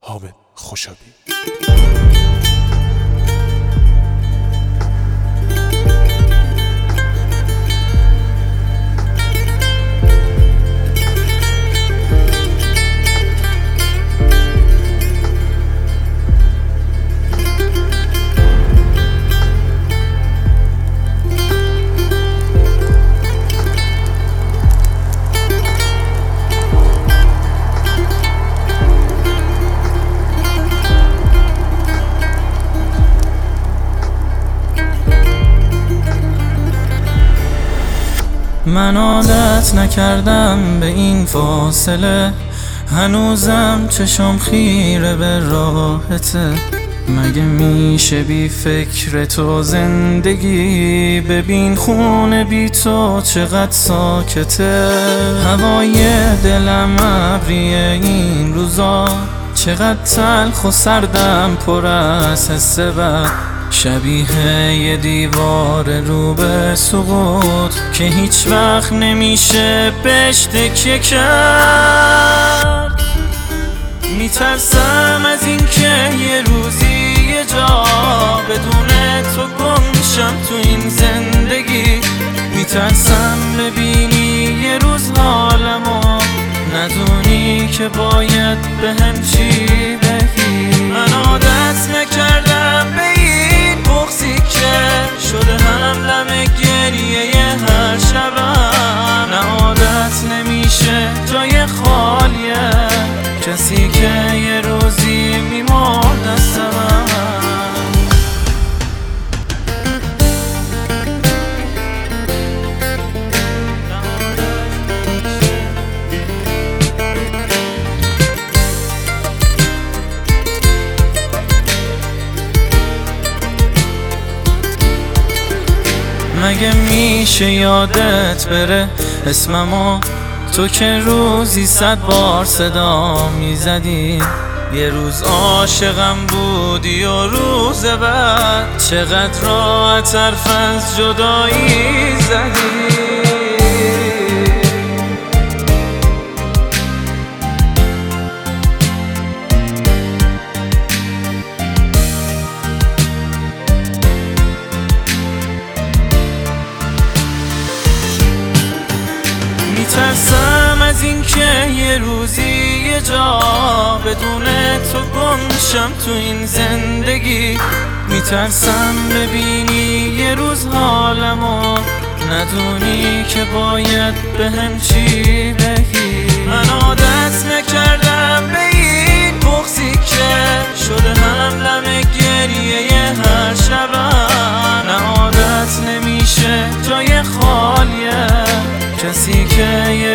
حامد خوشابی. من عادت نکردم به این فاصله، هنوزم چشم خیره به راحته. مگه میشه بی فکر تو زندگی؟ ببین خونه بی تو چقدر ساکته. هوای دلم ابریه این روزا، چقدر تلخ و سردم پر از حس بد. شبیه یه دیوار رو به سقوط که هیچ وقت نمیشه بهش تکیه کرد. میترسم از این که یه روزی یه جا بدون تو گم شم تو این زندگی. میترسم ببینی یه روز حالمو ندونی که باید بهم چی بگی. من عادت نکردم به این بغضی که شده هملم گریه هر شبم. نه عادت نمیشه جای خالیه کسی که یه روزی میمرد دست من. مگه میشه یادت بره اسممو؟ تو که روزی 100 بار صدا میزدی. یه روز عاشقم بودی و روز بعد چقدر راحت حرف از جدایی زدی. میترسم از این که یه روزی یه جا بدون تو گم شم تو این زندگی. میترسم ببینی یه روز حالمو ندونی که باید بهم چی بگی. من عادت نکردم به این بغضی که شده هملم گریه هر شبم. نه عادت نمیشه جای خالیه کسی که